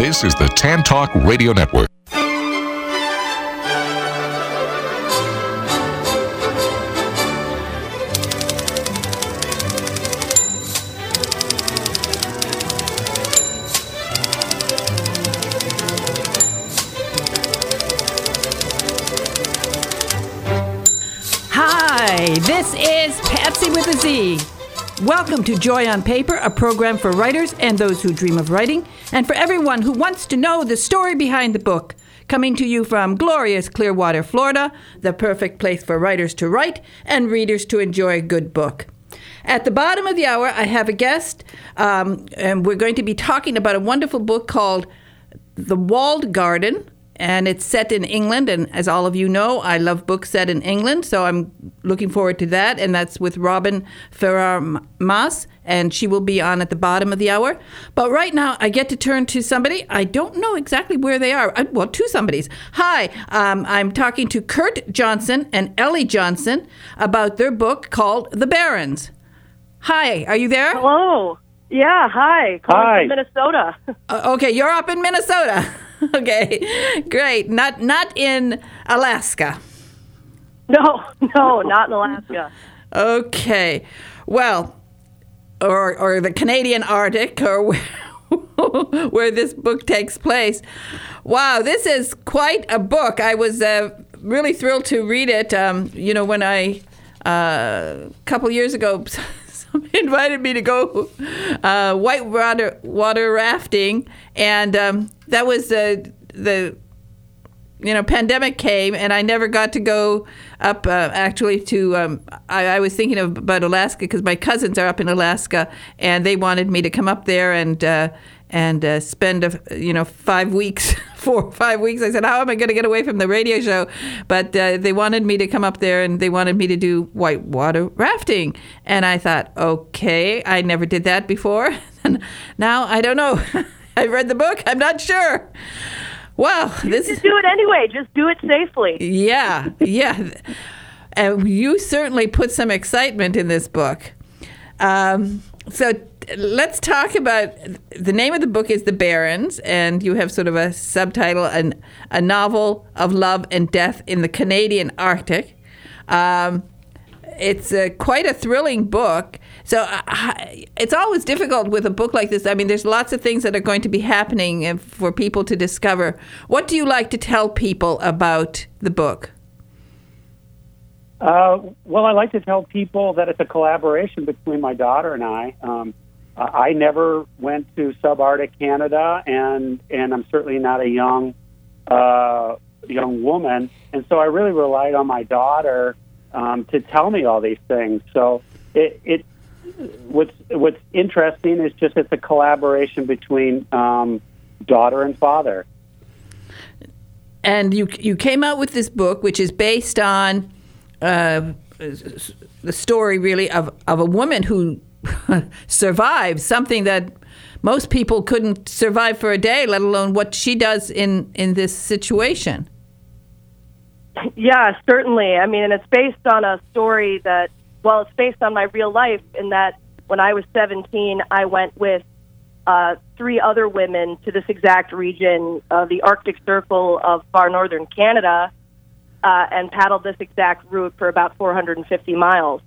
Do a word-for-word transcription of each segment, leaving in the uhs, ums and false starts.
This is the Tan Talk Radio Network. Hi, this is Patsy with a Z. Welcome to Joy on Paper, a program for writers and those who dream of writing, and for everyone who wants to know the story behind the book. Coming to you from glorious Clearwater, Florida, the perfect place for writers to write and readers to enjoy a good book. At the bottom of the hour, I have a guest, um, and we're going to be talking about a wonderful book called The Walled Garden. And it's set in England, and as all of you know, I love books set in England, so I'm looking forward to that. And that's with Robin Ferrar-Mas, and she will be on at the bottom of the hour. But right now, I get to turn to somebody. I don't know exactly where they are. I, well, two somebodies. Hi, um, I'm talking to Kurt Johnson and Ellie Johnson about their book called The Barrens. Hi, are you there? Hello. Yeah, hi. Calling Hi. from Minnesota. Uh, okay, you're up in Minnesota. Okay, great. Not not in Alaska. No, no, not in Alaska. Okay, well, or or the Canadian Arctic, or where, where this book takes place. Wow, this is quite a book. I was uh, really thrilled to read it. Um, you know, when I uh, a couple years ago. Somebody invited me to go uh, white water water rafting, and um, that was the the you know pandemic came, and I never got to go up uh, actually to. Um, I, I was thinking of, about Alaska because my cousins are up in Alaska, and they wanted me to come up there and uh, and uh, spend a, you know five weeks, four or five weeks. I said, how am I going to get away from the radio show? But uh, they wanted me to come up there, and they wanted me to do whitewater rafting. And I thought, okay, I never did that before. And now I don't know. I read the book. I'm not sure. Wow, this Just do it anyway. Just do it safely. Yeah, yeah. And you certainly put some excitement in this book. Um, so let's talk about, the name of the book is The Barrens, and you have sort of a subtitle, an, a novel of love and death in the Canadian Arctic. Um, it's a, quite a thrilling book. So uh, it's always difficult with a book like this. I mean, there's lots of things that are going to be happening for people to discover. What do you like to tell people about the book? Uh, well, I like to tell people that it's a collaboration between my daughter and I. Um, I never went to subarctic Canada, and and I'm certainly not a young uh, young woman, and so I really relied on my daughter um, to tell me all these things. So it, it what's what's interesting is just it's a collaboration between um, daughter and father. And you you came out with this book, which is based on uh, the story, really, of, of a woman who survive something that most people couldn't survive for a day, let alone what she does in, in this situation. Yeah, certainly. I mean, and it's based on a story that, well, it's based on my real life in that when I was seventeen, I went with uh, three other women to this exact region, uh, the Arctic Circle of far northern Canada, uh, and paddled this exact route for about four hundred fifty miles.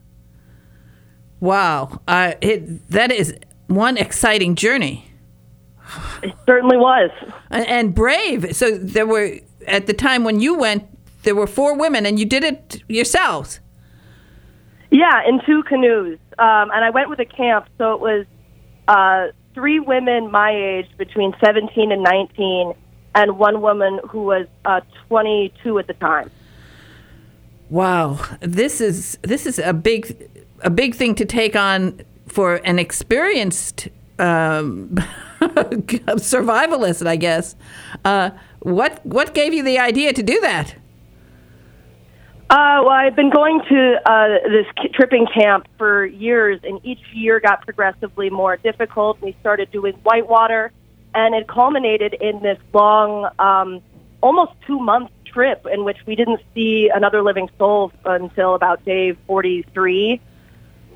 Wow. Uh, it, that is one exciting journey. It certainly was. And, and brave. So there were, at the time when you went, there were four women, and you did it yourselves. Yeah, in two canoes. Um, and I went with a camp, so it was uh, three women my age, between seventeen and nineteen, and one woman who was uh, twenty-two at the time. Wow. This is this is a big... a big thing to take on for an experienced um, survivalist, I guess. Uh, what what gave you the idea to do that? Uh, well, I've been going to uh, this tripping camp for years, and each year got progressively more difficult. We started doing whitewater, and it culminated in this long, um, almost two-month trip in which we didn't see another living soul until about day forty-three.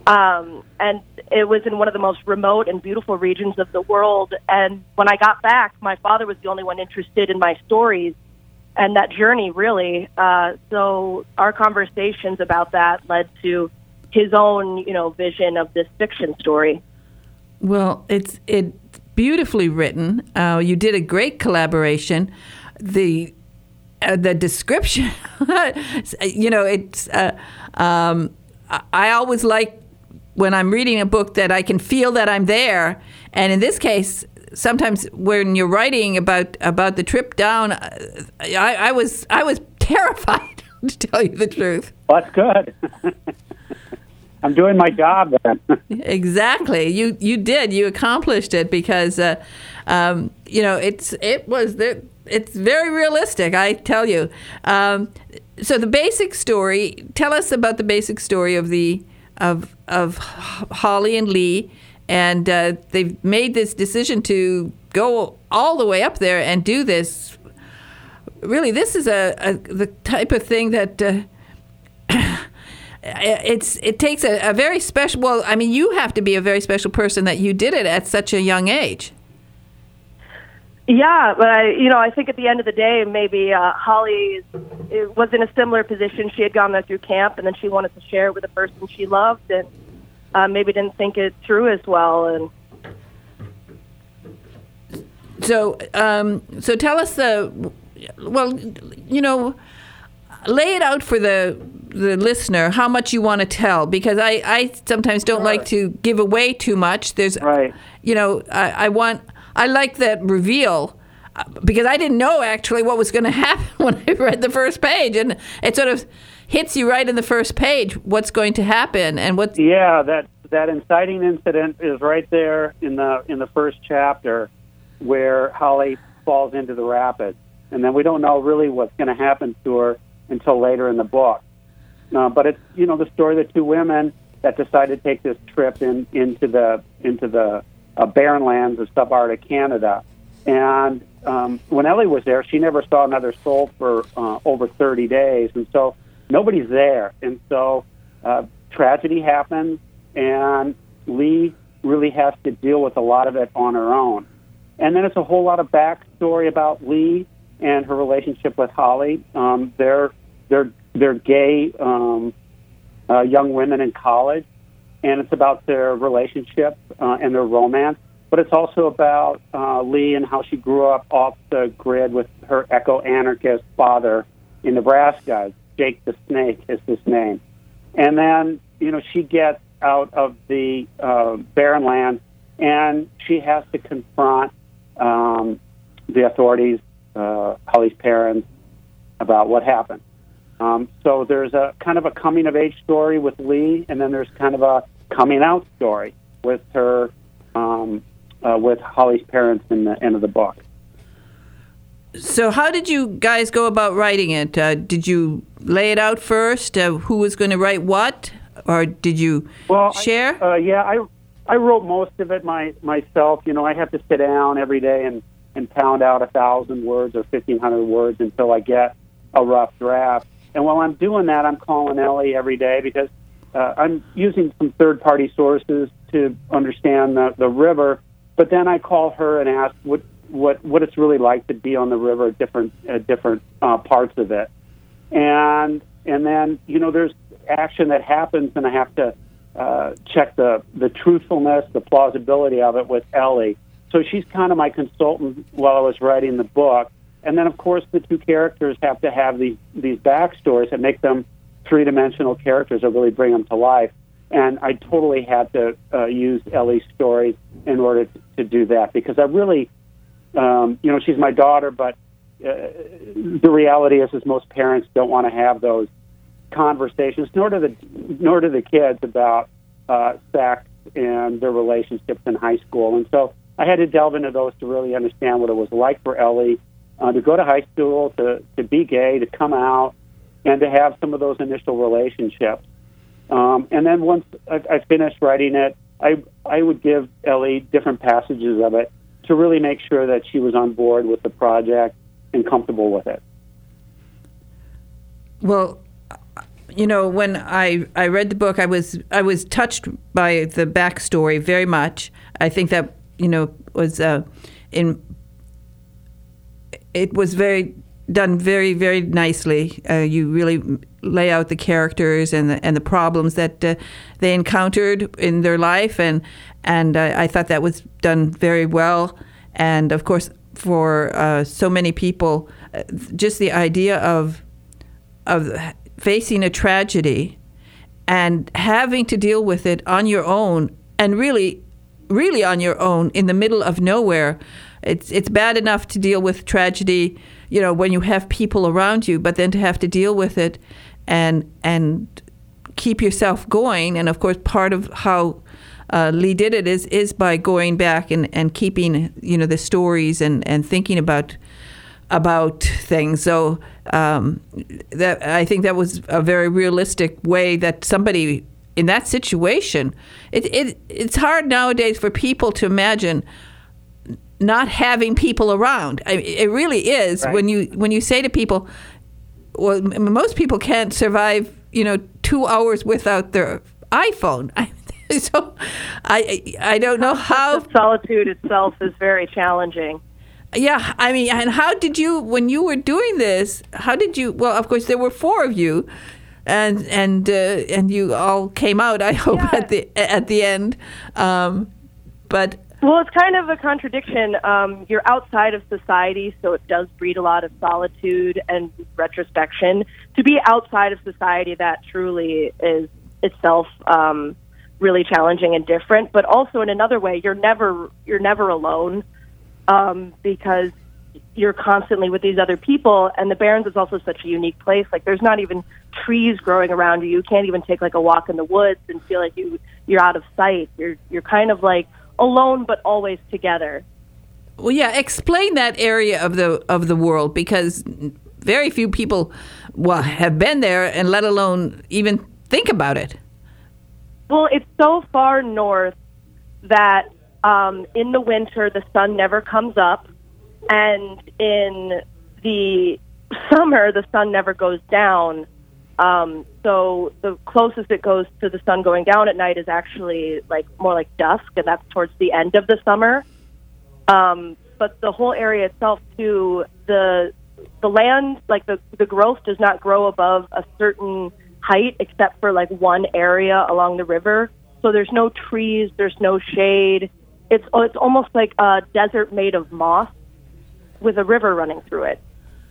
Um, and it was in one of the most remote and beautiful regions of the world. And when I got back, my father was the only one interested in my stories and that journey, really. Uh, so our conversations about that led to his own, you know, vision of this fiction story. Well, it's it's beautifully written. Uh, you did a great collaboration. The uh, the description, you know, it's. Uh, um, I always like when I'm reading a book that I can feel that I'm there, and in this case, sometimes when you're writing about about the trip down, I, I was I was terrified, to tell you the truth. Well, that's good. I'm doing my job then. Exactly. You you did. You accomplished it because, uh, um, you know, it's it was the, it's very realistic, I tell you. Um, so the basic story. Tell us about the basic story of the of of Holly and Lee, and uh, they've made this decision to go all the way up there and do this. Really, this is a, a the type of thing that. Uh, It's it takes a, a very special. Well, I mean, you have to be a very special person that you did it at such a young age. Yeah, but I, you know, I think at the end of the day, maybe uh, Holly was in a similar position. She had gone there through camp, and then she wanted to share it with a person she loved, and uh, maybe didn't think it through as well. And so, um, so tell us the. Well, you know, lay it out for the. the listener how much you want to tell, because I, I sometimes don't Sure. like to give away too much. There's, right. you know, I, I want, I like that reveal uh, because I didn't know actually what was going to happen when I read the first page, and it sort of hits you right in the first page what's going to happen and what. Yeah, that that inciting incident is right there in the in the first chapter, where Holly falls into the rapids, and then we don't know really what's going to happen to her until later in the book. Uh, but it's, you know, the story of the two women that decided to take this trip in into the into the uh, barren lands of subarctic Canada. And um, when Ellie was there, she never saw another soul for uh, over thirty days, and so nobody's there. And so uh, tragedy happens, and Lee really has to deal with a lot of it on her own. And then it's a whole lot of backstory about Lee and her relationship with Holly. Um, they're they're They're gay um, uh, young women in college, and it's about their relationship uh, and their romance. But it's also about uh, Lee and how she grew up off the grid with her eco-anarchist father in Nebraska. Jake the Snake is his name. And then, you know, she gets out of the uh, barren land, and she has to confront um, the authorities, uh, Holly's parents, about what happened. Um, so there's a kind of a coming-of-age story with Lee, and then there's kind of a coming-out story with her, um, uh, with Holly's parents in the end of the book. So how did you guys go about writing it? Uh, did you lay it out first, uh, who was going to write what, or did you well, share? I, uh, yeah, I I wrote most of it my, myself. You know, I have to sit down every day and, and pound out a thousand words or fifteen hundred words until I get a rough draft. And while I'm doing that, I'm calling Ellie every day because uh, I'm using some third-party sources to understand the, the river. But then I call her and ask what what, what it's really like to be on the river at different at different uh, parts of it. And and then you know there's action that happens, and I have to uh, check the the truthfulness, the plausibility of it with Ellie. So she's kind of my consultant while I was writing the book. And then, of course, the two characters have to have these, these backstories that make them three-dimensional characters that really bring them to life. And I totally had to uh, use Ellie's stories in order to, to do that because I really, um, you know, she's my daughter, but uh, the reality is, is most parents don't want to have those conversations, nor do the nor do the kids about uh, sex and their relationships in high school. And so I had to delve into those to really understand what it was like for Ellie. Uh, to go to high school, to, to be gay, to come out, and to have some of those initial relationships. Um, and then once I, I finished writing it, I I would give Ellie different passages of it to really make sure that she was on board with the project and comfortable with it. Well, you know, when I, I read the book, I was I was touched by the backstory very much. I think that, you know, was uh, in it was very done very, very nicely. Uh, you really lay out the characters and the and the problems that uh, they encountered in their life, and and uh, I thought that was done very well. And of course, for uh, so many people, uh, just the idea of of facing a tragedy and having to deal with it on your own, and really, really on your own in the middle of nowhere. It's it's bad enough to deal with tragedy, you know, when you have people around you, but then to have to deal with it and and keep yourself going. And of course, part of how uh, Lee did it is is by going back and, and keeping, you know, the stories and, and thinking about about things. So um, that I think that was a very realistic way that somebody in that situation. It it it's hard nowadays for people to imagine not having people around. I mean, it really is. Right. When you when you say to people, well, m- most people can't survive, you know, two hours without their iPhone. I, so I I don't know how. Solitude itself is very challenging. Yeah, I mean, and how did you, when you were doing this, how did you? Well, of course, there were four of you, and and uh, and you all came out, I hope, Yeah. at the at the end. Um, but Well, it's kind of a contradiction. Um, you're outside of society, so it does breed a lot of solitude and retrospection. To be outside of society, that truly is itself um, really challenging and different. But also in another way, you're never you're never alone um, because you're constantly with these other people. And the Barrens is also such a unique place. Like, there's not even trees growing around you. You can't even take like a walk in the woods and feel like you you're out of sight. You're you're kind of like alone, but always together. well, yeah, explain that area of the of the world, because very few people, well, have been there, and let alone even think about it. Well, it's so far north that um, in the winter the sun never comes up, and in the summer the sun never goes down. Um, so the closest it goes to the sun going down at night is actually like more like dusk, and that's towards the end of the summer. Um, but the whole area itself, too, the the land, like the the growth does not grow above a certain height, except for like one area along the river. So there's no trees, there's no shade. It's it's almost like a desert made of moss with a river running through it.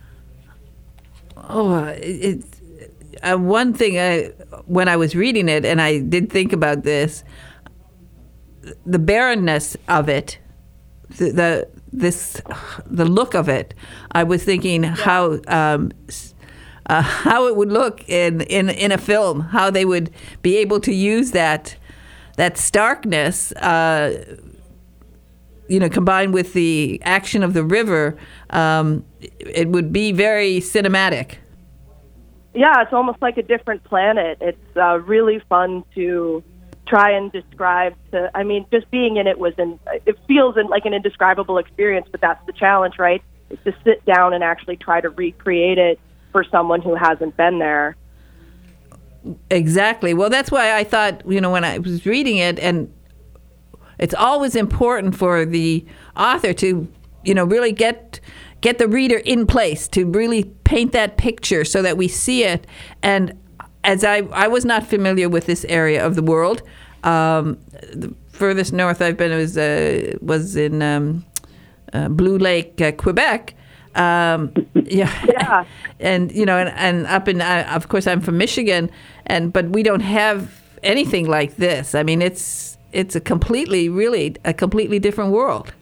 Oh, it's uh, one thing I, when I was reading it, and I did think about this, the barrenness of it, the, the this, the look of it. I was thinking how um, uh, how it would look in, in in a film, how they would be able to use that that starkness, uh, you know, combined with the action of the river. Um, it would be very cinematic. Yeah, it's almost like a different planet. It's uh, really fun to try and describe. To, I mean, just being in it was, an, it feels like an indescribable experience, but that's the challenge, right? Is to sit down and actually try to recreate it for someone who hasn't been there. Exactly. Well, that's why I thought, you know, when I was reading it, and it's always important for the author to, you know, really get get the reader in place, to really paint that picture so that we see it. And as I, I was not familiar with this area of the world. Um, the furthest north I've been was uh, was in um, uh, Blue Lake, uh, Quebec. Um, yeah. Yeah. And, you know, and, and up in, uh, of course, I'm from Michigan, and but we don't have anything like this. I mean, it's it's a completely, really, a completely different world.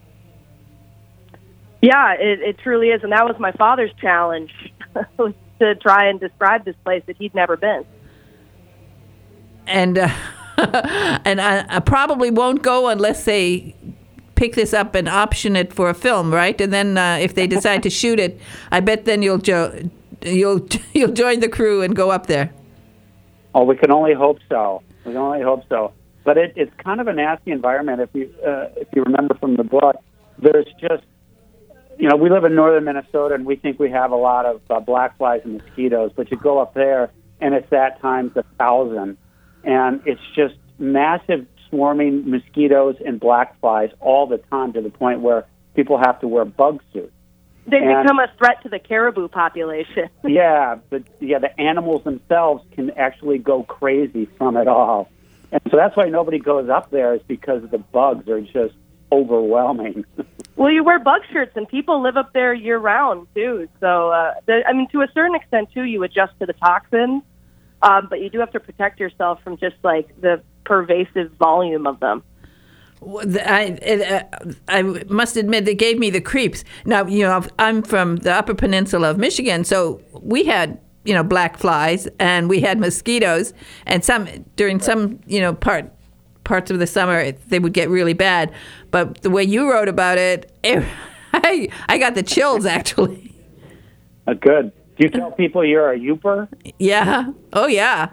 Yeah, it, it truly is. And that was my father's challenge, to try and describe this place that he'd never been. And uh, and I, I probably won't go unless they pick this up and option it for a film, right? And then uh, if they decide to shoot it, I bet then you'll jo- you'll you'll join the crew and go up there. Oh, we can only hope so. We can only hope so. But it, it's kind of a nasty environment. If you uh, if you remember from the book, there's just, you know, we live in northern Minnesota, and we think we have a lot of uh, black flies and mosquitoes. But you go up there, and it's that times a thousand. And it's just massive swarming mosquitoes and black flies all the time, to the point where people have to wear bug suits. They And- become a threat to the caribou population. Yeah, but yeah, the animals themselves can actually go crazy from it all. And so that's why nobody goes up there, is because the bugs are just overwhelming. Well, you wear bug shirts, and people live up there year-round, too. So, uh, the, I mean, to a certain extent, too, you adjust to the toxins, um, but you do have to protect yourself from just, like, the pervasive volume of them. I, it, uh, I must admit, they gave me the creeps. Now, you know, I'm from the Upper Peninsula of Michigan, so we had, you know, black flies and we had mosquitoes, and some during some, you know, part parts of the summer they would get really bad. But the way you wrote about it, it I I got the chills actually. Uh, good. Do you tell people you're a Youper? Yeah. Oh yeah.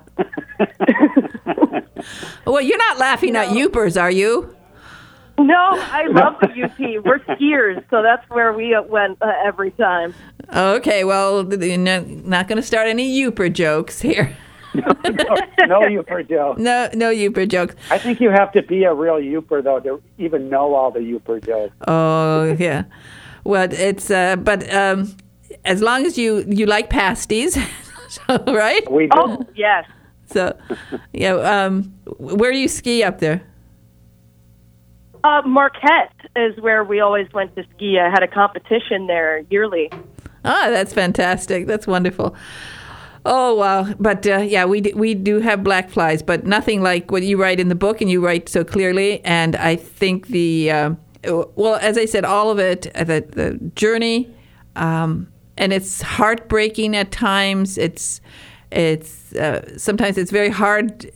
Well, you're not laughing at Youpers, are you? No, I love the U P. We're skiers, so that's where we went uh, every time. Okay, well, you're not going to start any Youper jokes here. no, no Youper joke. No, no Youper jokes. I think you have to be a real Youper, though, to even know all the Youper jokes. Oh, yeah. Well, it's, uh, but um, as long as you, you like pasties, right? We do. Oh, yes. So, yeah, um, where do you ski up there? Uh, Marquette is where we always went to ski. I had a competition there yearly. Ah, that's fantastic. That's wonderful. Oh, wow. But, uh, yeah, we d- we do have black flies, but nothing like what you write in the book, and you write so clearly. And I think the, uh, well, as I said, all of it, uh, the, the journey, um, and it's heartbreaking at times. It's, it's uh, sometimes it's very hard.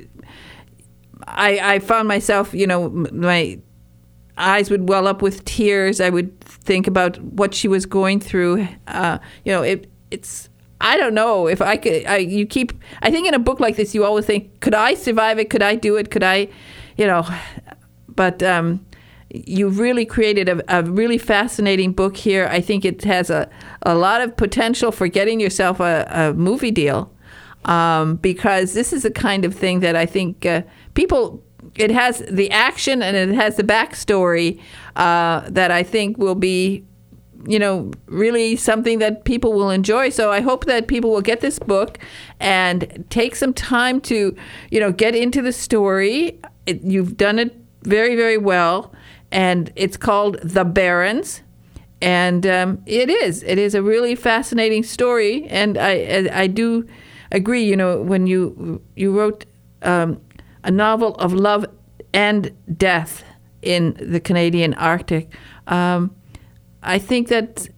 I, I found myself, you know, my eyes would well up with tears. I would think about what she was going through. Uh, you know, it it's, I don't know if I could, I, you keep, I think in a book like this, you always think, could I survive it? Could I do it? Could I, you know, but um, you really created a, a really fascinating book here. I think it has a, a lot of potential for getting yourself a, a movie deal. Um, because this is the kind of thing that I think uh, people, it has the action and it has the backstory uh, that I think will be, you know, really something that people will enjoy. So I hope that people will get this book and take some time to, you know, get into the story. It, you've done it very, very well. And it's called The Barrens. And um, it is. It is a really fascinating story. And I, I, I do... agree, you know, when you you wrote um, a novel of love and death in the Canadian Arctic, um, I think that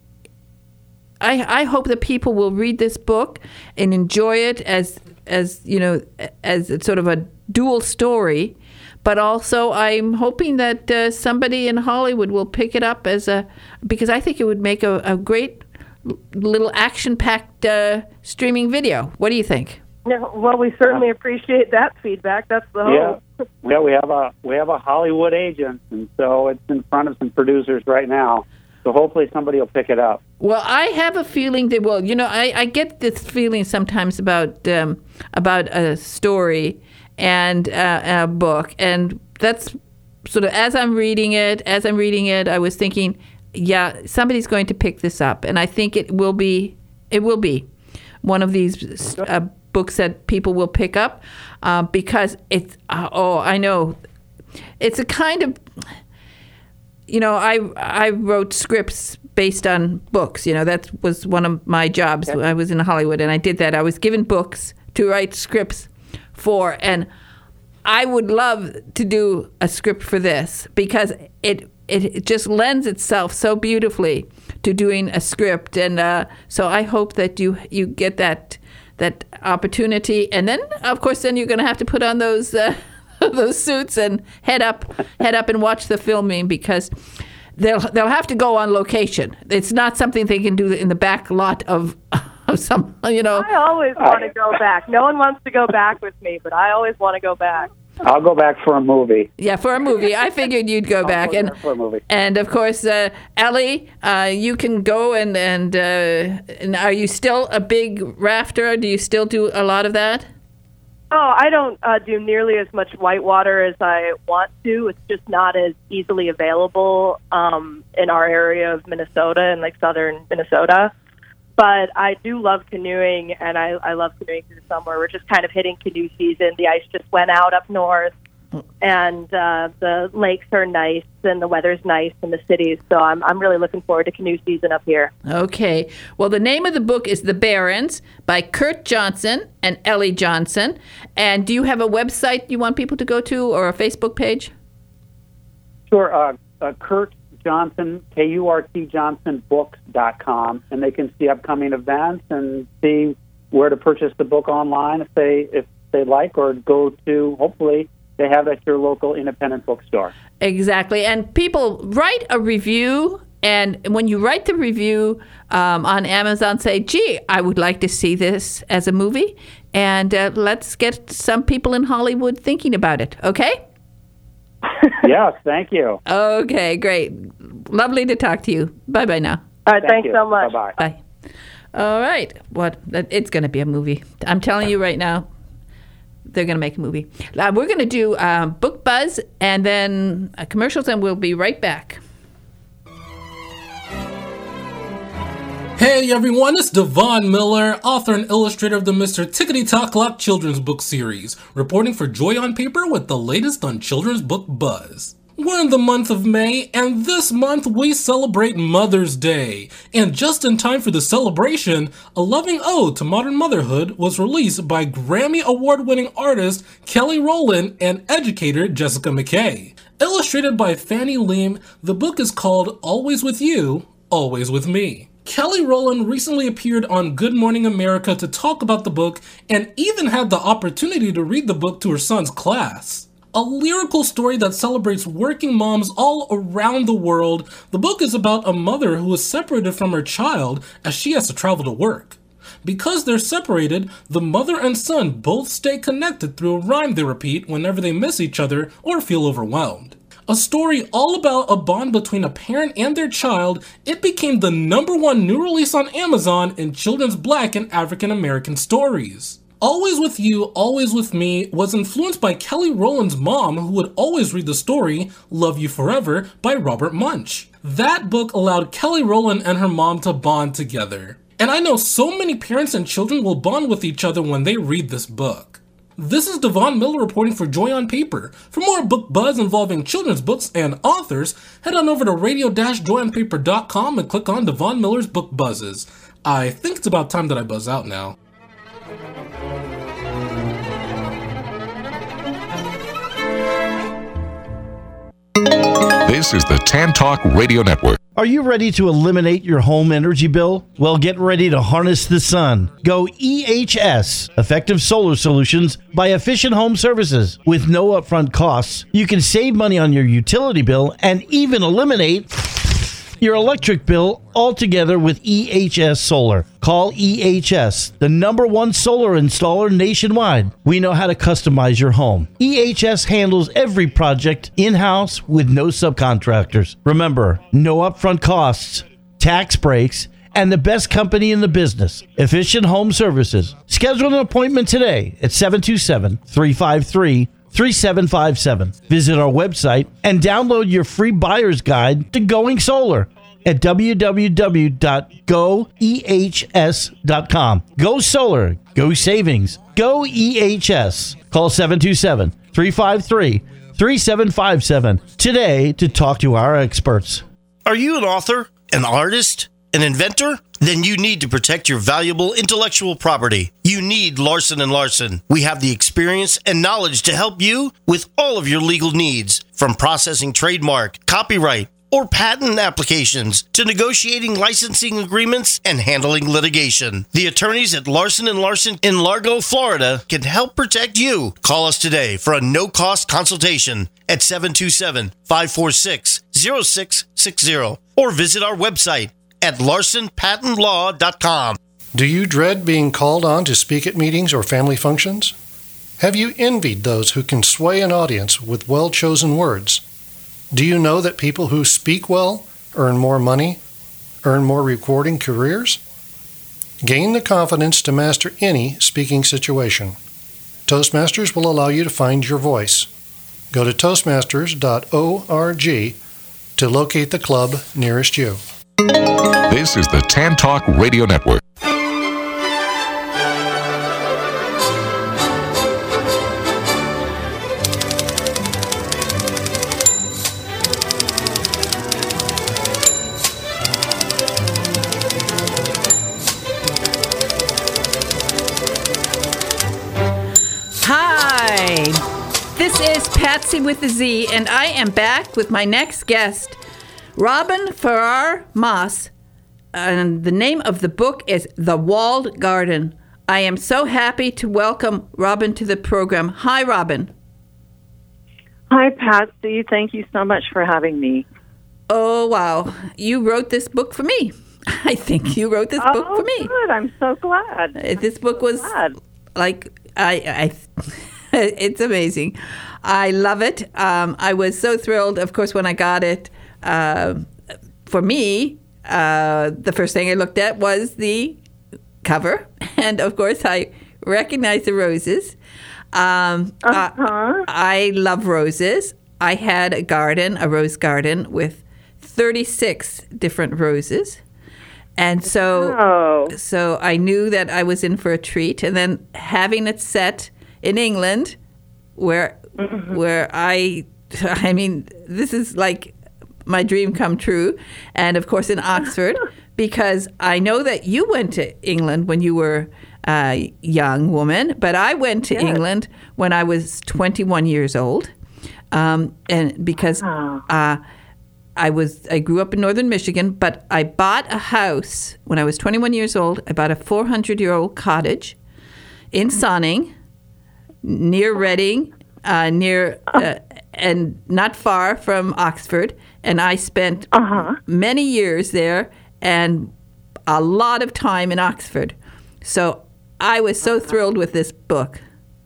I I hope that people will read this book and enjoy it as as you know as sort of a dual story, but also I'm hoping that uh, somebody in Hollywood will pick it up as a, because I think it would make a, a great little action-packed uh, streaming video. What do you think? Yeah, well, we certainly appreciate that feedback. That's the hope. Yeah, yeah. We have a we have a Hollywood agent, and so it's in front of some producers right now. So hopefully somebody will pick it up. Well, I have a feeling they will. You know, I, I get this feeling sometimes about um, about a story and uh, a book, and that's sort of as I'm reading it. As I'm reading it, I was thinking, yeah, somebody's going to pick this up, and I think it will be it will be one of these uh, books that people will pick up uh, because it's uh, oh I know it's a kind of, you know, I I wrote scripts based on books. You know, that was one of my jobs. Okay. I was in Hollywood, and I did that. I was given books to write scripts for, and I would love to do a script for this because it. It just lends itself so beautifully to doing a script, and uh, so I hope that you you get that that opportunity. And then, of course, then you're going to have to put on those uh, those suits and head up head up and watch the filming, because they'll they'll have to go on location. It's not something they can do in the back lot of of some, you know. I always want to go back. No one wants to go back with me, but I always want to go back. I'll go back for a movie. Yeah, for a movie. I figured you'd go I'll back. go and there for a movie. And of course, uh, Ellie, uh, you can go and and, uh, and are you still a big rafter? Do you still do a lot of that? Oh, I don't uh, do nearly as much whitewater as I want to. It's just not as easily available um, in our area of Minnesota and like southern Minnesota. But I do love canoeing, and I, I love canoeing through the summer. We're just kind of hitting canoe season. The ice just went out up north, and uh, the lakes are nice, and the weather's nice in the cities. So I'm I'm really looking forward to canoe season up here. Okay. Well, the name of the book is The Barrens by Kurt Johnson and Ellie Johnson. And do you have a website you want people to go to or a Facebook page? Sure. Uh, uh, Kurt Johnson, K U R T Johnson Books dot com, and they can see upcoming events and see where to purchase the book online if they if they like, or go to, hopefully, they have it at your local independent bookstore. Exactly. And people, write a review, and when you write the review um, on Amazon, say, gee, I would like to see this as a movie, and uh, let's get some people in Hollywood thinking about it, okay? Yes, thank you. Okay, great. Lovely to talk to you. Bye-bye now. All right, Thank thanks you. so much. Bye-bye. Bye. All right. What? It's going to be a movie. I'm telling you right now, they're going to make a movie. Uh, we're going to do um, Book Buzz and then uh, commercials, and we'll be right back. Hey everyone, it's Devon Miller, author and illustrator of the Mister Tickety Talk Clock children's book series, reporting for Joy on Paper with the latest on children's book buzz. We're in the month of May, and this month we celebrate Mother's Day. And just in time for the celebration, A Loving Ode to Modern Motherhood was released by Grammy Award-winning artist Kelly Rowland and educator Jessica McKay. Illustrated by Fannie Leem, the book is called Always With You, Always With Me. Kelly Rowland recently appeared on Good Morning America to talk about the book and even had the opportunity to read the book to her son's class. A lyrical story that celebrates working moms all around the world, the book is about a mother who is separated from her child as she has to travel to work. Because they're separated, the mother and son both stay connected through a rhyme they repeat whenever they miss each other or feel overwhelmed. A story all about a bond between a parent and their child, it became the number one new release on Amazon in children's Black and African American stories. Always With You, Always With Me was influenced by Kelly Rowland's mom, who would always read the story Love You Forever by Robert Munsch. That book allowed Kelly Rowland and her mom to bond together. And I know so many parents and children will bond with each other when they read this book. This is Devon Miller reporting for Joy on Paper. For more book buzz involving children's books and authors, head on over to radio dash joy on paper dot com and click on Devon Miller's Book Buzzes. I think it's about time that I buzz out now. This is the Tan Talk Radio Network. Are you ready to eliminate your home energy bill? Well, get ready to harness the sun. Go E H S, Effective Solar Solutions by Efficient Home Services. With no upfront costs, you can save money on your utility bill and even eliminate your electric bill altogether with E H S Solar. Call E H S, the number one solar installer nationwide. We know how to customize your home. E H S handles every project in-house with no subcontractors. Remember, no upfront costs, tax breaks, and the best company in the business, Efficient Home Services. Schedule an appointment today at seven two seven, three five three, three seven five seven. Visit our website and download your free buyer's guide to going solar at w w w dot go e h s dot com. Go solar, go savings, go E H S. Call seven two seven, three five three, three seven five seven today to talk to our experts. Are you an author, an artist, an inventor? Then you need to protect your valuable intellectual property. You need Larson and Larson. We have the experience and knowledge to help you with all of your legal needs, from processing trademark, copyright, or patent applications to negotiating licensing agreements and handling litigation. The attorneys at Larson and Larson in Largo, Florida can help protect you. Call us today for a no-cost consultation at seven two seven, five four six, zero six six zero or visit our website at larson patent law dot com. Do you dread being called on to speak at meetings or family functions? Have you envied those who can sway an audience with well-chosen words? Do you know that people who speak well earn more money, earn more recording careers? Gain the confidence to master any speaking situation. Toastmasters will allow you to find your voice. Go to toastmasters dot org to locate the club nearest you. This is the Tan Talk Radio Network. This is Patsy with a Z, and I am back with my next guest, Robin Farrar Moss, and the name of the book is The Walled Garden. I am so happy to welcome Robin to the program. Hi, Robin. Hi, Patsy. Thank you so much for having me. Oh, wow. You wrote this book for me. I think you wrote this oh, book for me. Good. I'm so glad. This I'm book so was glad. like, I... I it's amazing. I love it. Um, I was so thrilled, of course, when I got it. Uh, for me, uh, the first thing I looked at was the cover. And, of course, I recognized the roses. Um, uh-huh. uh, I love roses. I had a garden, a rose garden, with thirty-six different roses. And so, oh. so I knew that I was in for a treat. And then having it set in England, where mm-hmm. where I, I mean, this is like my dream come true. And, of course, in Oxford, because I know that you went to England when you were a young woman, but I went to yes. England when I was twenty-one years old. Um, and because oh. uh, I was, I grew up in northern Michigan, but I bought a house when I was twenty-one years old. I bought a four hundred year old cottage in Sonning, near Reading, uh, near uh, and not far from Oxford, and I spent uh-huh. many years there and a lot of time in Oxford. So I was so thrilled with this book.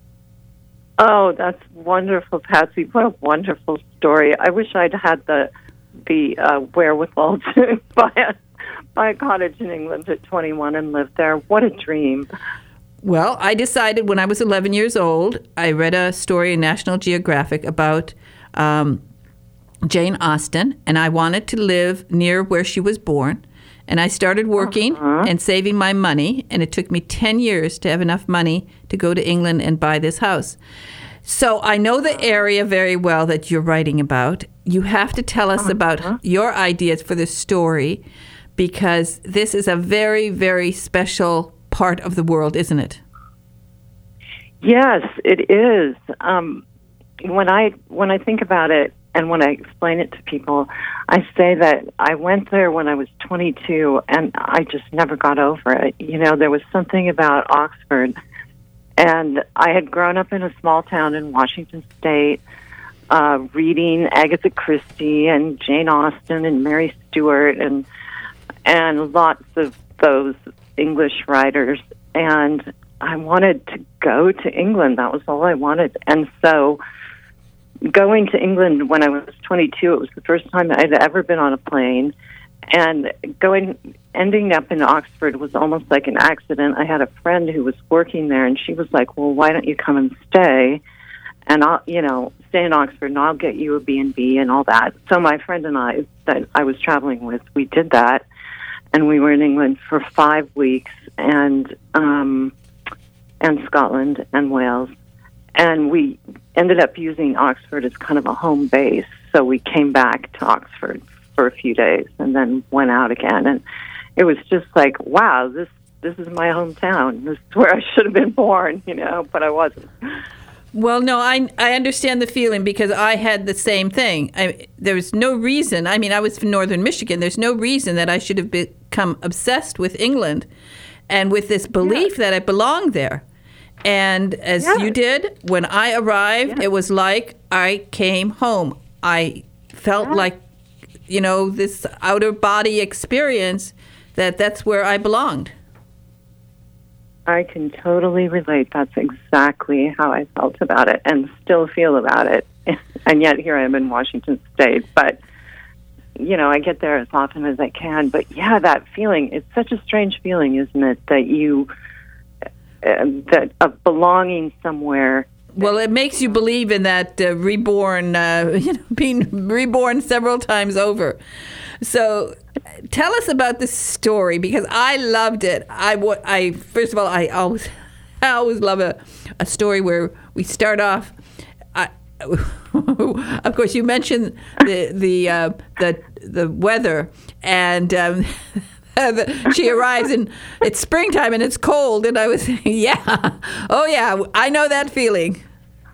Oh, that's wonderful, Patsy. What a wonderful story. I wish I'd had the the uh, wherewithal to buy a, buy a cottage in England at twenty-one and live there. What a dream. Well, I decided when I was eleven years old, I read a story in National Geographic about um, Jane Austen, and I wanted to live near where she was born. And I started working uh-huh. and saving my money, and it took me ten years to have enough money to go to England and buy this house. So I know the area very well that you're writing about. You have to tell us uh-huh. about your ideas for the story, because this is a very, very special part of the world, isn't it? Yes, it is. Um, when I when I think about it and when I explain it to people, I say that I went there when I was twenty-two and I just never got over it. You know, there was something about Oxford, and I had grown up in a small town in Washington State, uh, reading Agatha Christie and Jane Austen and Mary Stuart and and lots of those English writers, and I wanted to go to England. That was all I wanted. And so going to England when I was twenty-two, it was the first time I'd ever been on a plane, and going ending up in Oxford was almost like an accident. I had a friend who was working there, and she was like, well, why don't you come and stay? And I'll, you know, stay in Oxford, and I'll get you a B and B and all that. So my friend and I that I was traveling with, we did that. And we were in England for five weeks, and um, and Scotland and Wales, and we ended up using Oxford as kind of a home base. So we came back to Oxford for a few days, and then went out again. And it was just like, wow, this this is my hometown. This is where I should have been born, you know, but I wasn't. Well, no, I I understand the feeling, because I had the same thing. I, there was no reason. I mean, I was from northern Michigan. There's no reason that I should have become obsessed with England and with this belief yeah. that I belonged there. And as yes. you did, when I arrived, yes. it was like I came home. I felt yes. like, you know, this outer body experience, that that's where I belonged. I can totally relate. That's exactly how I felt about it and still feel about it. And yet here I am in Washington State. But, you know, I get there as often as I can. But, yeah, that feeling, it's such a strange feeling, isn't it, that you, uh, that of belonging somewhere. Well, it makes you believe in that uh, reborn, uh, you know, being reborn several times over. So tell us about this story, because I loved it. I, I first of all, I always, I always love a, a story where we start off. I, of course, you mentioned the the uh, the the weather, and um, she arrives and it's springtime and it's cold, and I was yeah, oh yeah, I know that feeling.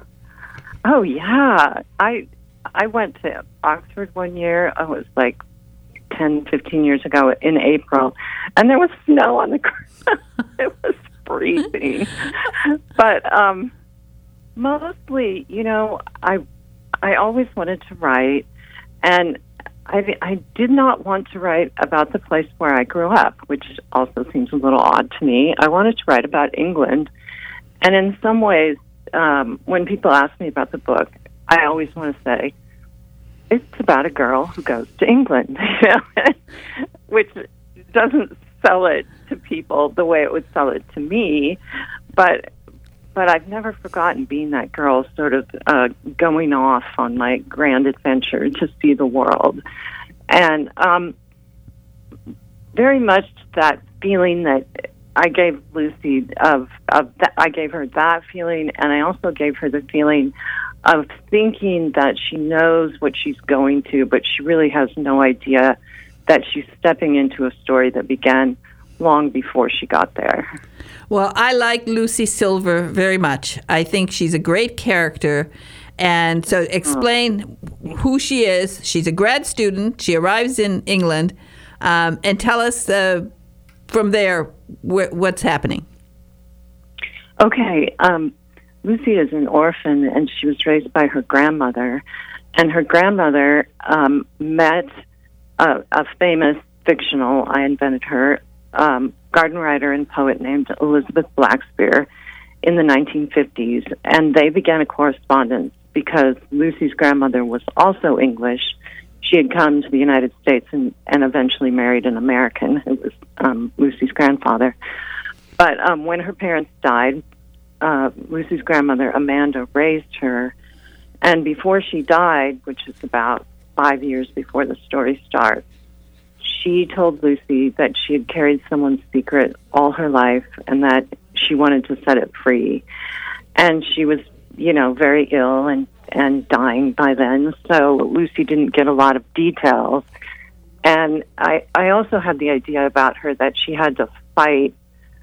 Oh yeah, I I went to Oxford one year. I was like ten, fifteen years ago in April, and there was snow on the ground. It was freezing. But um, mostly, you know, I I always wanted to write, and I, I did not want to write about the place where I grew up, which also seems a little odd to me. I wanted to write about England, and in some ways, um, when people ask me about the book, I always want to say, it's about a girl who goes to England, you know, which doesn't sell it to people the way it would sell it to me, but but I've never forgotten being that girl sort of uh, going off on my grand adventure to see the world. And um, very much that feeling that I gave Lucy, of, of th- I gave her that feeling, and I also gave her the feeling of thinking that she knows what she's going to, but she really has no idea that she's stepping into a story that began long before she got there. Well, I like Lucy Silver very much. I think she's a great character. And so explain oh. who she is. She's a grad student. She arrives in England. Um, and tell us uh, from there wh- what's happening. Okay. Um, Lucy is an orphan, and she was raised by her grandmother. And her grandmother um, met a, a famous fictional, I invented her, um, garden writer and poet named Elizabeth Blackspear in the nineteen fifties. And they began a correspondence because Lucy's grandmother was also English. She had come to the United States and, and eventually married an American who was um, Lucy's grandfather. But um, when her parents died, uh, Lucy's grandmother, Amanda, raised her. And before she died, which is about five years before the story starts, she told Lucy that she had carried someone's secret all her life and that she wanted to set it free. And she was, you know, very ill and, and dying by then, so Lucy didn't get a lot of details. And I, I also had the idea about her that she had to fight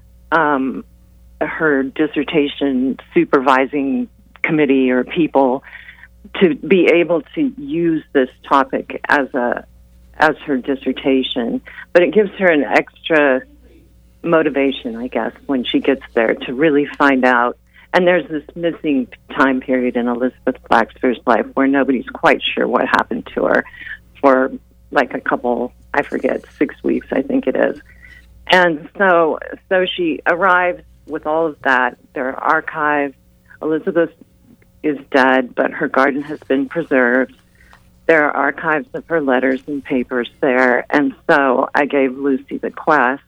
um, her dissertation supervising committee or people to be able to use this topic as a as her dissertation. But it gives her an extra motivation, I guess, when she gets there to really find out. And there's this missing time period in Elizabeth Blackspear's life where nobody's quite sure what happened to her for like a couple, I forget, six weeks, I think it is. And so so she arrives with all of that. There are archives. Elizabeth is dead, but her garden has been preserved. There are archives of her letters and papers there. And so I gave Lucy the quest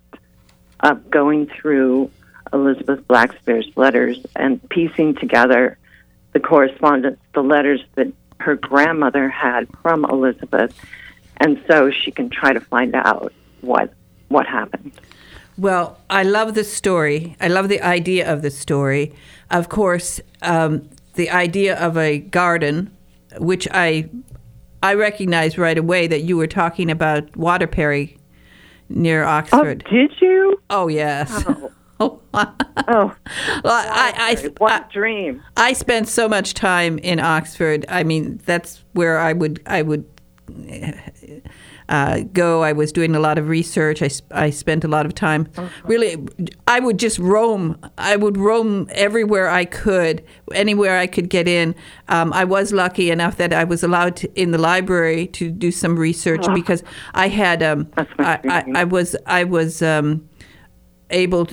of going through Elizabeth Blackspear's letters and piecing together the correspondence, the letters that her grandmother had from Elizabeth, and so she can try to find out what what happened. Well, I love the story. I love the idea of the story. Of course, um, the idea of a garden, which I I recognized right away that you were talking about Waterperry near Oxford. Oh, did you? Oh, yes. Oh. Oh, oh. Well, I, I, what I, a dream! I spent so much time in Oxford. I mean, that's where I would I would uh, go. I was doing a lot of research. I, I spent a lot of time. Uh-huh. Really, I would just roam. I would roam everywhere I could, anywhere I could get in. Um, I was lucky enough that I was allowed to, in the library to do some research oh. because I had. Um, I, I, I was I was um, able. To,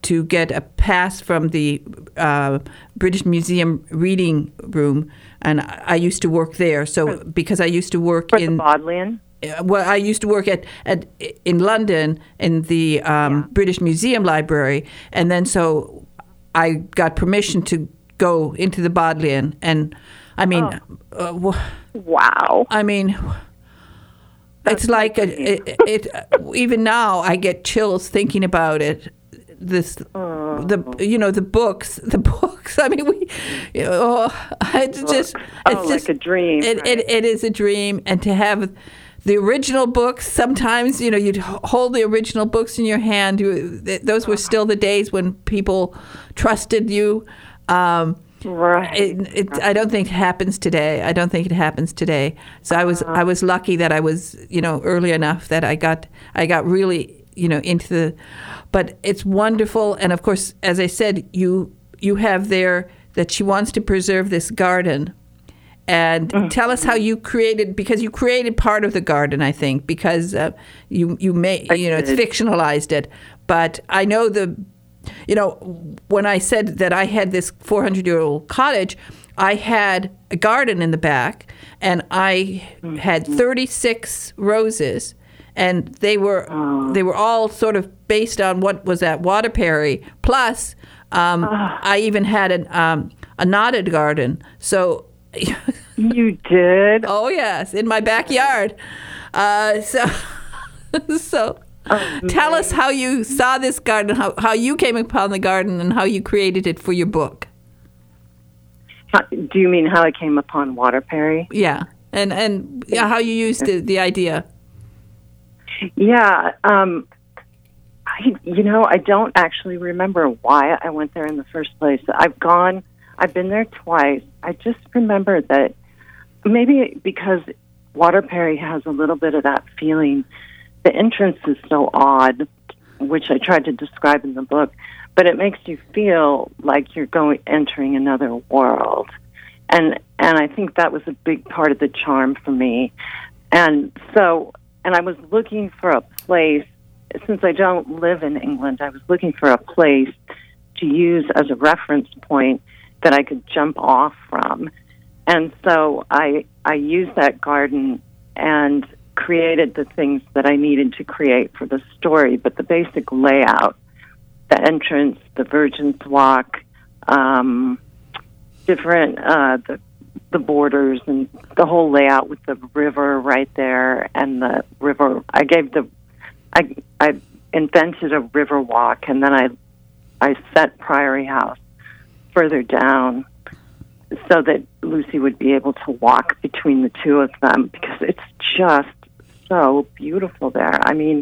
to get a pass from the uh, British Museum reading room, and I used to work there. So because I used to work For in the Bodleian? Well, I used to work at, at in London in the um, Yeah. British Museum Library, and then so I got permission to go into the Bodleian, and I mean, Oh. uh, w- Wow. I mean, it's like a, it, it. Even now, I get chills thinking about it. This, Oh. the you know the books, the books. I mean, we, you know, it's just Oh, it's like just a dream, It, right? it it is a dream, and to have the original books. Sometimes you know you'd h- hold the original books in your hand. You, th- those were still the days when people trusted you. Um, Right. it, it, I don't think it happens today. I don't think it happens today. So I was I was lucky that I was you know early enough that I got I got really you know into the. But it's wonderful, and of course, as I said, you you have there that she wants to preserve this garden, and tell us how you created because you created part of the garden. I think because uh, you you may you know it's did. fictionalized it, but I know the. You know, when I said that I had this four hundred year old cottage, I had a garden in the back, and I had thirty-six roses, and they were they were all sort of based on what was at Waterperry. Plus, um, I even had an, um, a knotted garden. So, You did? oh yes, in my backyard. Uh, so, so. Tell us how you saw this garden, how, how you came upon the garden, and how you created it for your book. How, do you mean how I came upon Waterperry? Yeah, and and yeah, how you used the, the idea. Yeah. Um, I, you know, I don't actually remember why I went there in the first place. I've gone, I've been there twice. I just remember that maybe because Waterperry has a little bit of that feeling. The entrance is so odd, which I tried to describe in the book, but it makes you feel like you're going entering another world. And and I think that was a big part of the charm for me. And so, and I was looking for a place, since I don't live in England, I was looking for a place to use as a reference point that I could jump off from. And so I I used that garden and created the things that I needed to create for the story, but the basic layout, the entrance, the Virgin's Walk, um, different, uh, the, the borders and the whole layout with the river right there and the river. I gave the, I, I invented a river walk, and then I, I set Priory House further down so that Lucy would be able to walk between the two of them, because it's just so beautiful there. I mean,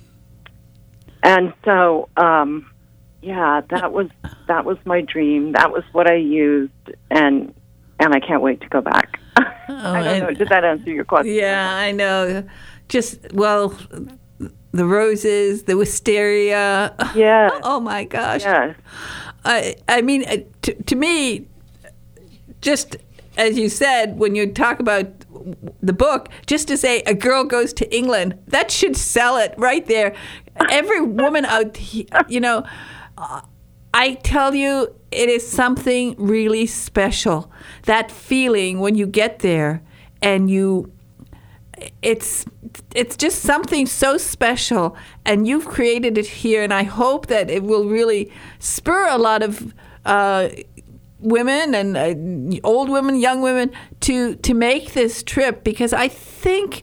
and so, um, yeah, that was that was my dream. That was what I used, and and I can't wait to go back. I don't know. Did that answer your question? Yeah, I know. Just well, the roses, the wisteria. Yeah. Oh my gosh. Yes. I I mean, uh, to, to me, just as you said, when you talk about the book, just to say a girl goes to England, that should sell it right there. Every woman out here, you know, uh, I tell you, it is something really special. That feeling when you get there and you, it's it's just something so special, and you've created it here, and I hope that it will really spur a lot of uh, women and uh, old women, young women to to make this trip, because I think,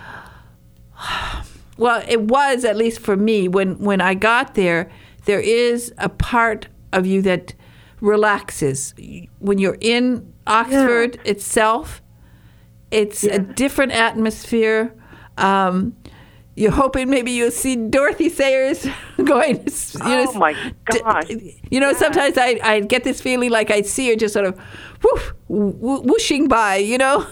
well, it was, at least for me, when, when I got there, there is a part of you that relaxes. When you're in Oxford yeah. itself, it's yeah. a different atmosphere. Um, you're hoping maybe you'll see Dorothy Sayers going. You know, oh my gosh! You know, yeah. sometimes I I get this feeling like I see her just sort of whoosh, wh- whooshing by. You know.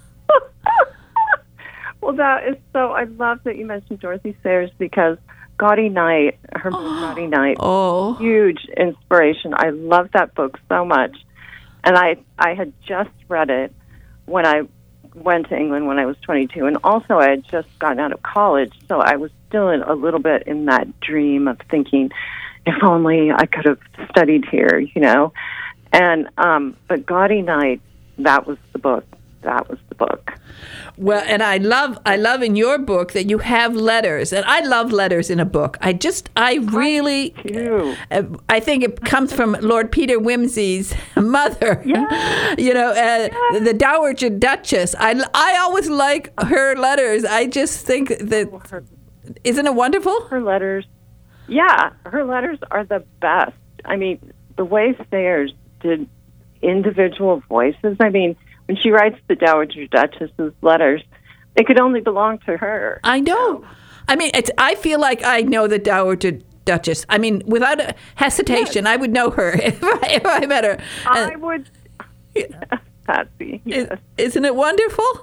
Well, that is so. I love that you mentioned Dorothy Sayers, because Gaudy Night, her book Gaudy Night, oh, huge inspiration. I love that book so much, and I I had just read it when I went to England when I was twenty-two, and also I had just gotten out of college, so I was still in a little bit in that dream of thinking, if only I could have studied here, you know. And um, but Gaudy Night, that was the book. That was the book. Well, and I love, I love in your book that you have letters, and I love letters in a book. I just, I really, uh, I think it comes from Lord Peter Wimsey's mother. Yeah. You know, uh, yeah. the Dowager Duchess. I, I always like her letters. I just think that, oh, her, isn't it wonderful? Her letters, yeah, her letters are the best. I mean, the way Sayers did individual voices. I mean, when she writes the Dowager Duchess's letters, they could only belong to her. I know. I mean, it's, I feel like I know the Dowager Duchess. I mean, without a hesitation, yes. I would know her if I, if I met her. I uh, would. Yeah, Patsy. Yes. Isn't it wonderful?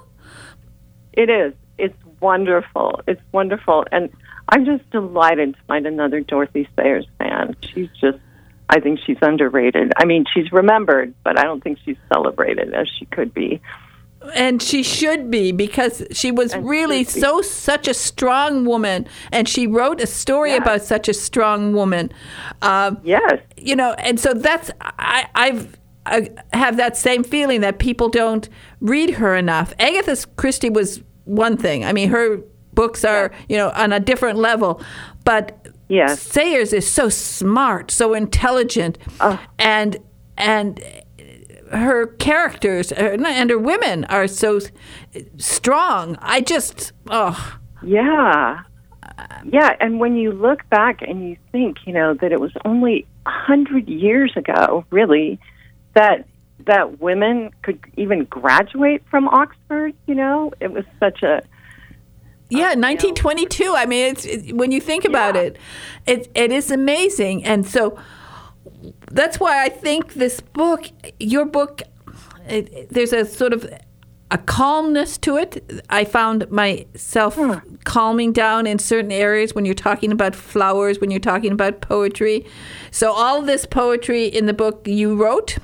It is. It's wonderful. It's wonderful. And I'm just delighted to find another Dorothy Sayers fan. She's just, I think she's underrated. I mean, she's remembered, but I don't think she's celebrated as she could be. And she should be, because she was and really so such a strong woman, and she wrote a story yes. about such a strong woman. Uh, yes. You know, and so that's, I, I've, I have that same feeling that people don't read her enough. Agatha Christie was one thing. I mean, her books are, yeah. you know, on a different level, but yes. Sayers is so smart, so intelligent, oh. and and her characters and her women are so strong. I just, oh. Yeah. Yeah, and when you look back and you think, you know, that it was only a hundred years ago, really, that that women could even graduate from Oxford, you know, it was such a... Yeah, nineteen twenty-two. I mean, it's it, when you think about yeah. it, it it is amazing, and so that's why I think this book, your book, it, there's a sort of a calmness to it. I found myself hmm. calming down in certain areas when you're talking about flowers, when you're talking about poetry. So all this poetry in the book you wrote.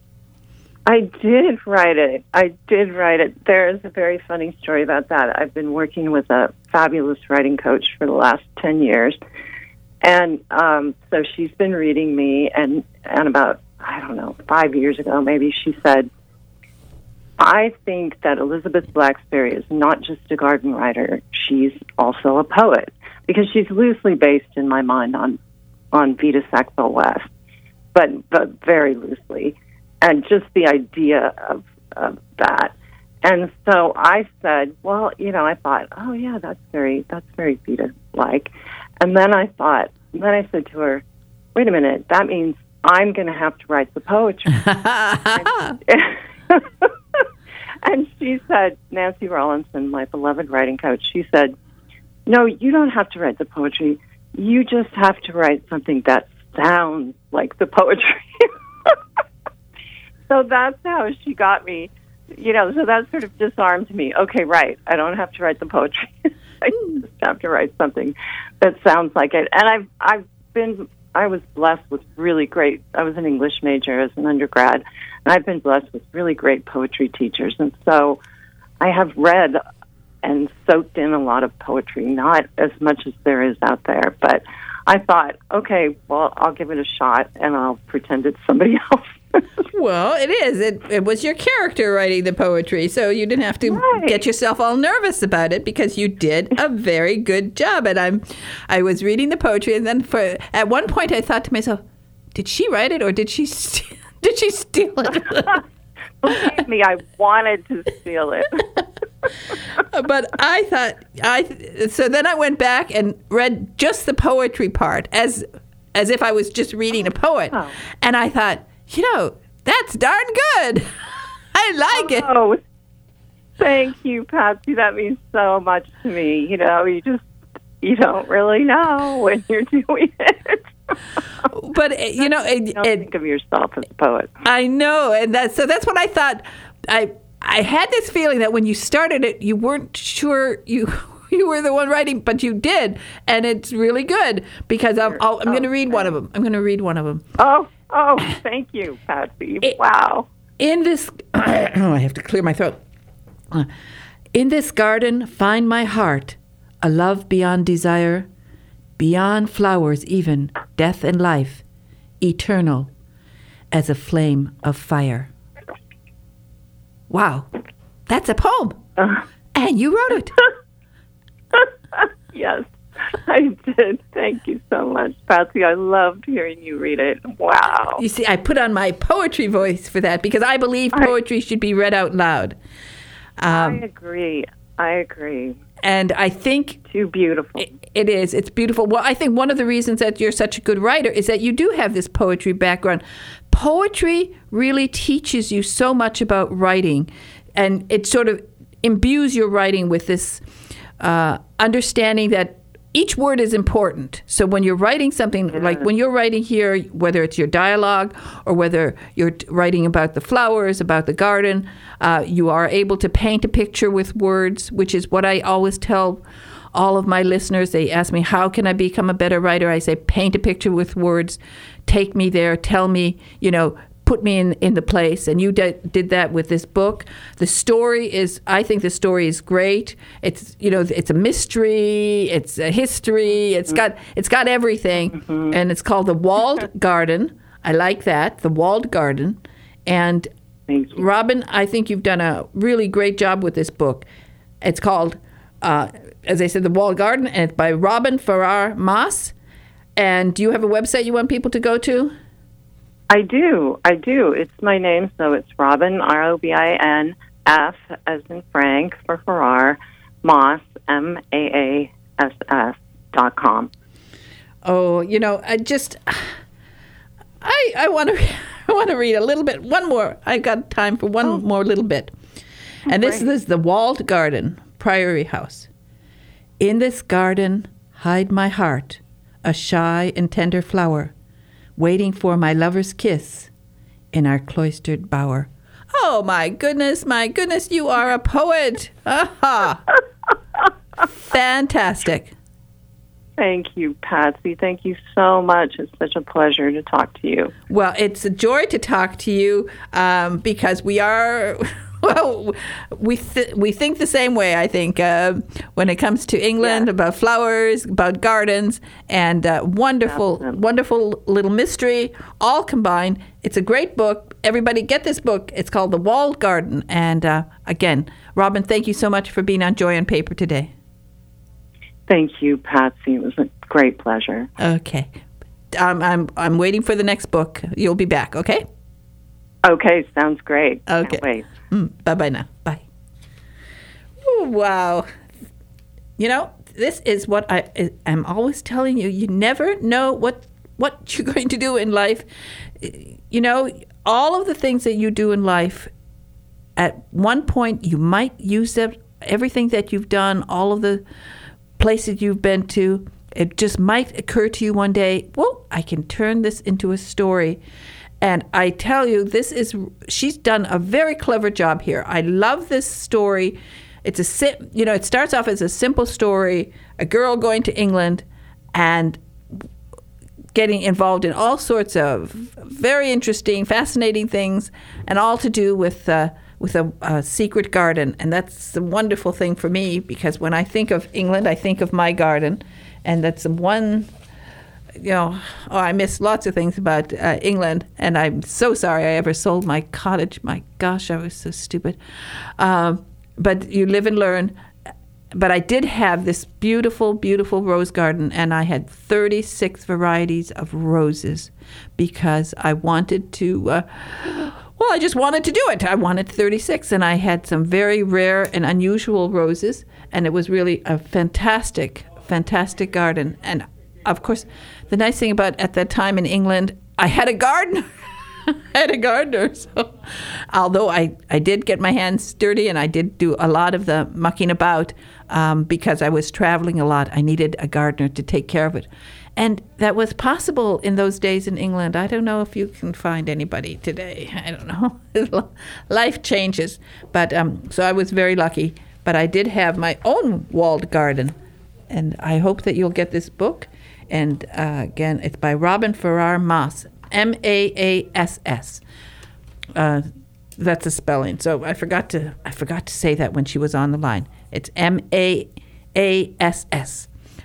I did write it. I did write it. There's a very funny story about that. I've been working with a fabulous writing coach for the last ten years. And um, so she's been reading me, and, and about, I don't know, five years ago maybe, she said, I think that Elizabeth Blacksberry is not just a garden writer. She's also a poet, because she's loosely based in my mind on, on Vita Sackville-West, but, but very loosely. And just the idea of, of that. And so I said, well, you know, I thought, oh, yeah, that's very, that's very Vita-like. And then I thought, then I said to her, wait a minute, that means I'm going to have to write the poetry. and, and she said, Nancy Rawlinson, my beloved writing coach, she said, no, you don't have to write the poetry. You just have to write something that sounds like the poetry. So that's how she got me, you know, so that sort of disarmed me. Okay, right, I don't have to write the poetry. I just have to write something that sounds like it. And I've I've been, I was blessed with really great, I was an English major as an undergrad, and I've been blessed with really great poetry teachers. And so I have read and soaked in a lot of poetry, not as much as there is out there, but I thought, okay, well, I'll give it a shot, and I'll pretend it's somebody else. Well, it is. It, it was your character writing the poetry, so you didn't have to right. get yourself all nervous about it, because you did a very good job. And I'm, I was reading the poetry, and then for at one point I thought to myself, did she write it or did she st- did she steal it? Believe me, I wanted to steal it. But I thought I so then I went back and read just the poetry part as as if I was just reading a poet, oh. and I thought, you know, that's darn good. I like it. Oh, thank you, Patsy. That means so much to me. You know, you just, you don't really know when you're doing it. But, you know, it, you don't it, think of yourself as a poet. I know. And that, so that's what I thought. I I had this feeling that when you started it, you weren't sure you you were the one writing, but you did. And it's really good, because I'm, I'll, I'm going to read one of them. I'm going to read one of them. Oh. Oh, thank you, Patsy. It, wow. In this... oh, I have to clear my throat. In this garden, find my heart, a love beyond desire. beyond flowers even, death and life, eternal as a flame of fire. Wow, that's a poem. Uh, and you wrote it. Yes, I did. Thank you so much, Patsy. I loved hearing you read it. Wow. You see, I put on my poetry voice for that because I believe poetry I, should be read out loud. Um, I agree. I agree. And I think... Too beautiful. It, it is. It's beautiful. Well, I think one of the reasons that you're such a good writer is that you do have this poetry background. Poetry really teaches you so much about writing, and it sort of imbues your writing with this uh, understanding that each word is important. So when you're writing something, yeah. like when you're writing here, whether it's your dialogue or whether you're writing about the flowers, about the garden, uh, you are able to paint a picture with words, which is what I always tell all of my listeners. They ask me, how can I become a better writer? I say, paint a picture with words. Take me there. Tell me, you know, put me in, in the place. And you did, did that with this book. The story is, I think the story is great. It's, you know, it's a mystery. It's a history. It's got, it's got everything. Mm-hmm. And it's called The Walled Garden. I like that. The Walled Garden. And Thank you. Robin, I think you've done a really great job with this book. It's called, uh, as I said, The Walled Garden, and it's by Robin Farrar Moss. And do you have a website you want people to go to? I do. I do. It's my name, so it's Robin, R O B I N, F as in Frank for Farrar, Moss, M A A S S dot com. Oh, you know, I just, I I want to I want to read a little bit, one more. I got time for one oh. more little bit. And this, this is The Walled Garden, Priory House. In this garden hide my heart, a shy and tender flower, waiting for my lover's kiss in our cloistered bower. Oh, my goodness, my goodness, you are a poet. Aha. Fantastic. Thank you, Patsy. Thank you so much. It's such a pleasure to talk to you. Well, it's a joy to talk to you um, because we are... Well, we th- we think the same way, I think, uh, when it comes to England, yeah. about flowers, about gardens, and uh, wonderful, Absolutely. wonderful little mystery, all combined. It's a great book. Everybody get this book. It's called The Walled Garden. And uh, again, Robin, thank you so much for being on Joy on Paper today. Thank you, Patsy. It was a great pleasure. Okay. Um, I'm I'm waiting for the next book. You'll be back, okay? Okay, sounds great. Okay. Can't wait. Mm, bye-bye now. Bye. Ooh, wow. You know, this is what I am always telling you. You never know what, what you're going to do in life. You know, all of the things that you do in life, at one point you might use them, everything that you've done, all of the places you've been to, it just might occur to you one day, well, I can turn this into a story. And I tell you, this is, she's done a very clever job here. I love this story. It's a, you know, it starts off as a simple story, a girl going to England and getting involved in all sorts of very interesting, fascinating things, and all to do with uh, with a, a secret garden. And that's a wonderful thing for me, because when I think of England, I think of my garden. And that's the one... You know, oh, I miss lots of things about uh, England, and I'm so sorry I ever sold my cottage. My gosh, I was so stupid. Um, but you live and learn. But I did have this beautiful, beautiful rose garden, and I had thirty-six varieties of roses because I wanted to, uh, well, I just wanted to do it. I wanted thirty-six, and I had some very rare and unusual roses, and it was really a fantastic, fantastic garden. And of course, the nice thing about at that time in England, I had a gardener. I had a gardener. So, although I, I did get my hands dirty and I did do a lot of the mucking about um, because I was traveling a lot, I needed a gardener to take care of it. And that was possible in those days in England. I don't know if you can find anybody today. I don't know. Life changes. But um, so I was very lucky. But I did have my own walled garden. And I hope that you'll get this book. And uh, again, it's by Robin Farrar Moss, M A A S S. Uh, that's a spelling. So I forgot to I forgot to say that when she was on the line. It's M A A S S.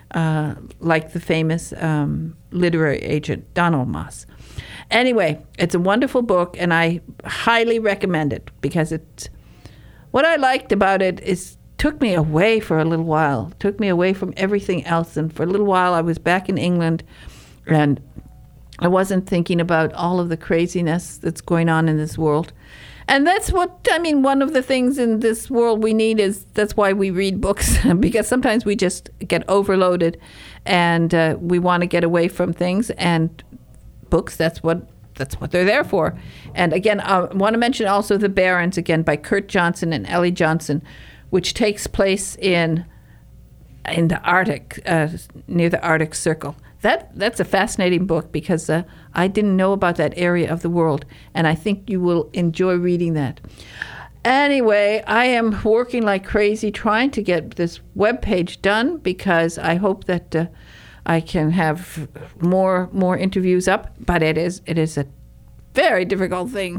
uh, like the famous um, literary agent Donald Moss. Anyway, it's a wonderful book, and I highly recommend it because it's what I liked about it is took me away for a little while, took me away from everything else, and for a little while I was back in England, and I wasn't thinking about all of the craziness that's going on in this world. And that's what, I mean, one of the things in this world we need is, that's why we read books, because sometimes we just get overloaded and uh, we want to get away from things, and books, that's what that's what they're there for. And again, I want to mention also The Barrens, again, by Kurt Johnson and Ellie Johnson, which takes place in in the Arctic, uh, near the Arctic Circle. That that's a fascinating book because uh, I didn't know about that area of the world, and I think you will enjoy reading that. Anyway, I am working like crazy trying to get this webpage done because I hope that uh, I can have more more interviews up, but it is it is a very difficult thing.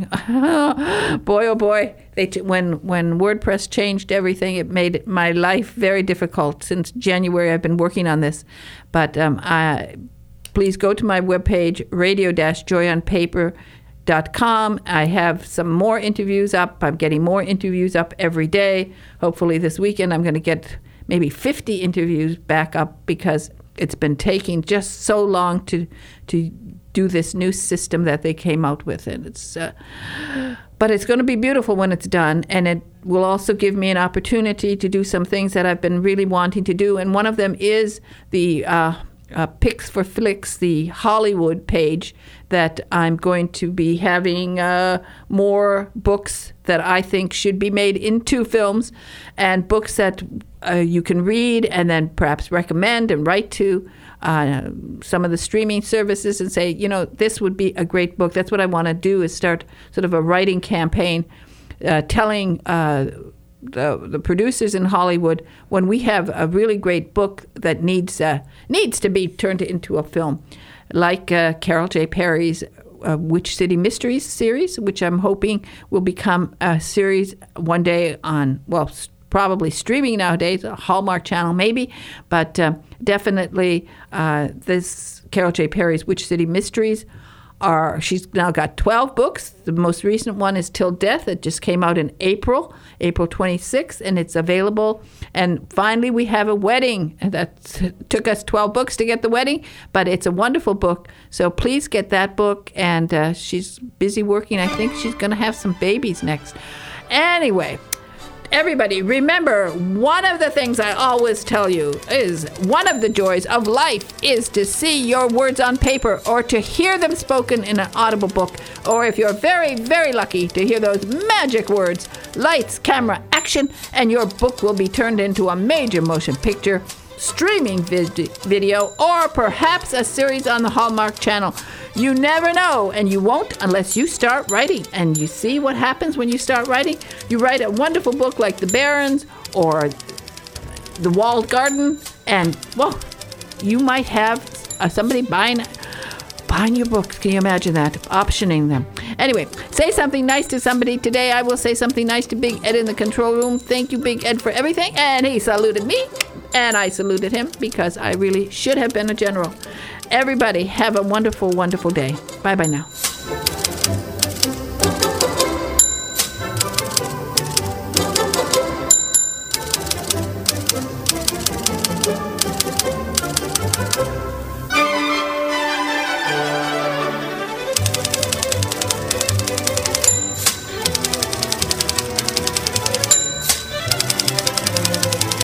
Boy, oh boy! They t- when when WordPress changed everything, it made my life very difficult. Since January, I've been working on this, but um, I, please go to my webpage, radio dash joy on paper dot com. I have some more interviews up. I'm getting more interviews up every day. Hopefully, this weekend I'm going to get maybe fifty interviews back up because it's been taking just so long to to do this new system that they came out with, and it's uh, but it's going to be beautiful when it's done, and it will also give me an opportunity to do some things that I've been really wanting to do, and one of them is the uh, uh, Picks for Flicks, the Hollywood page, that I'm going to be having uh, more books that I think should be made into films, and books that uh, you can read and then perhaps recommend and write to uh, some of the streaming services and say, you know, this would be a great book. That's what I want to do, is start sort of a writing campaign, uh, telling uh, the, the producers in Hollywood, when we have a really great book that needs uh, needs to be turned into a film, like uh, Carol J. Perry's uh, Witch City Mysteries series, which I'm hoping will become a series one day on, well, probably streaming nowadays, a Hallmark Channel maybe, but uh, definitely uh, this Carol J. Perry's Witch City Mysteries are, she's now got twelve books. The most recent one is Till Death. It just came out in April, April twenty-sixth, and it's available. And finally, we have a wedding. That took us twelve books to get the wedding, but it's a wonderful book. So please get that book. And uh, she's busy working. I think she's going to have some babies next. Anyway, everybody, remember, one of the things I always tell you is one of the joys of life is to see your words on paper or to hear them spoken in an audible book, or if you're very, very lucky, to hear those magic words, lights, camera, action, and your book will be turned into a major motion picture, streaming vid- video, or perhaps a series on the Hallmark Channel. You never know, and you won't unless you start writing. And you see what happens when you start writing? You write a wonderful book like The Barrens or The Walled Garden, and, well, you might have uh, somebody buying buying your books. Can you imagine that? Optioning them. Anyway, say something nice to somebody today. I will say something nice to Big Ed in the control room. Thank you, Big Ed, for everything. And he saluted me, and I saluted him because I really should have been a general. Everybody, have a wonderful, wonderful day. Bye-bye now.